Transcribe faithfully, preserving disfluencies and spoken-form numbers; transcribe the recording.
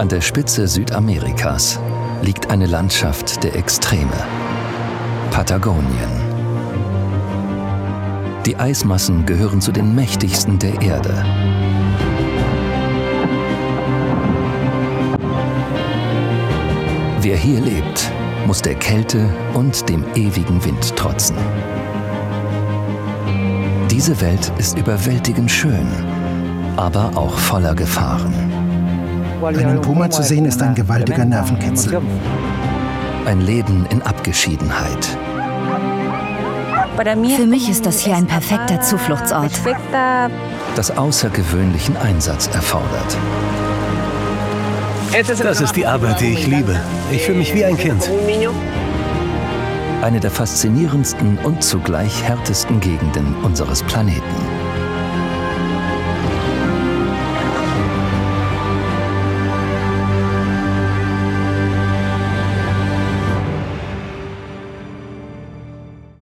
An der Spitze Südamerikas liegt eine Landschaft der Extreme: Patagonien. Die Eismassen gehören zu den mächtigsten der Erde. Wer hier lebt, muss der Kälte und dem ewigen Wind trotzen. Diese Welt ist überwältigend schön, aber auch voller Gefahren. Einen Puma zu sehen ist ein gewaltiger Nervenkitzel. Ein Leben in Abgeschiedenheit. Für mich ist das hier ein perfekter Zufluchtsort. Das außergewöhnlichen Einsatz erfordert. Das ist die Arbeit, die ich liebe. Ich fühle mich wie ein Kind. Eine der faszinierendsten und zugleich härtesten Gegenden unseres Planeten.